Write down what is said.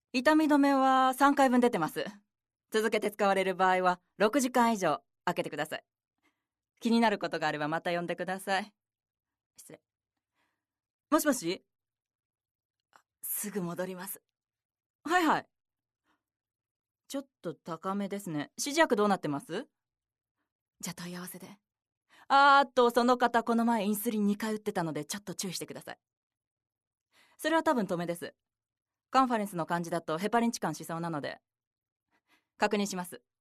痛み止めは3回分出てます。続けて使われる場合は6時間以上空けてください。気になることがあればまた呼んでください。失礼。もしもし？すぐ戻ります。はいはい。ちょっと高めですね。指示薬どうなってます？じゃあ問い合わせで。その方この前インスリン2回打ってたのでちょっと注意してください。それは多分止めです。カンファレンスの感じだとヘパリン置換しそうなので確認します。